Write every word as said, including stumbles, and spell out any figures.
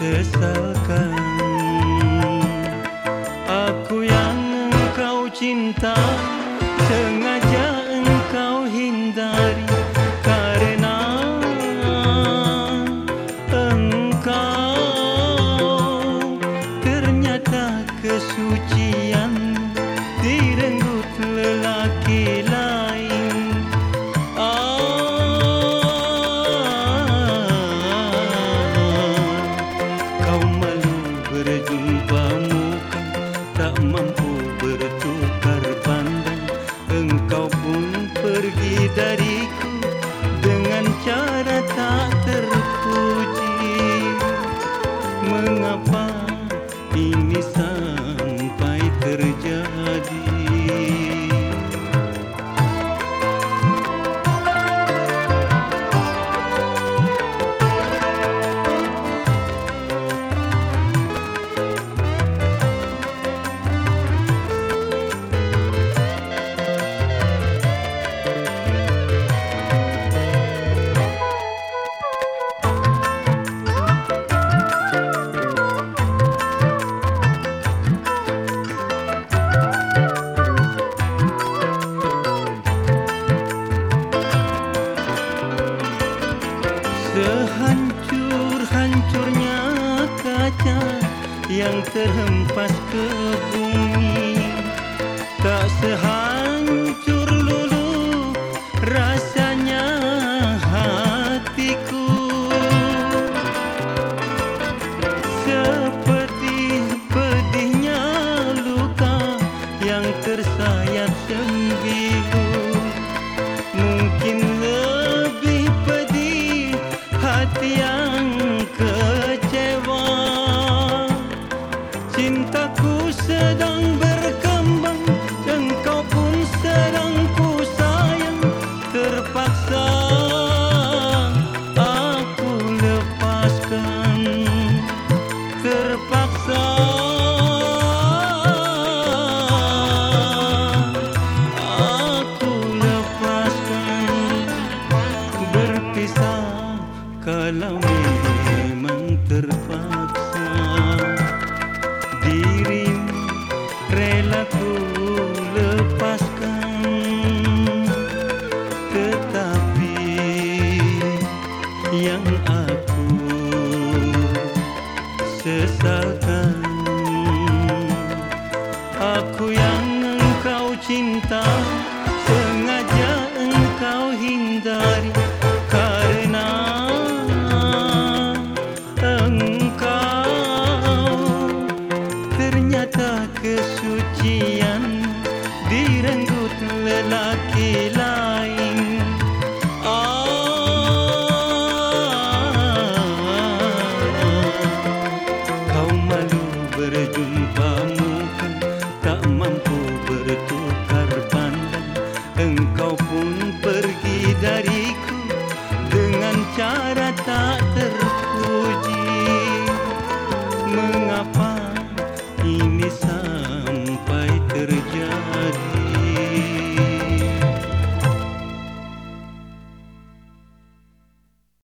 sesalkan. Aku yang engkau cinta sengaja engkau hindari, karena engkau ternyata kesucian direnggut lelaki lain. Berjumpa muka, tak mampu bertukar pandang. Engkau pun pergi dariku dengan cara tak terpuji. Mengapa ini sampai terjadi? Sehancur-hancurnya kaca yang terhempas ke bumi, tak sehancur lulu rasanya hatiku. Seperti pedihnya luka yang tersayat sembilu, mungkin lebih pedih hati yang kecewa. Cintaku sedang berkembang, engkau pun sedang ku sayang. Terpaksa aku lepaskan, terpaksa aku lepaskan. Berpisah kalau memang terpaksa, dirimu rela ku lepaskan. Tetapi yang aku sesalkan, aku yang engkau cinta sengaja engkau hindari, karena engkau ternyata kesucian direnggut lelaki lain. Kau malu berjumpa muka, tak mampu bertukar pandang. Engkau pun pergi dariku dengan cara tak terpuji. Mengapa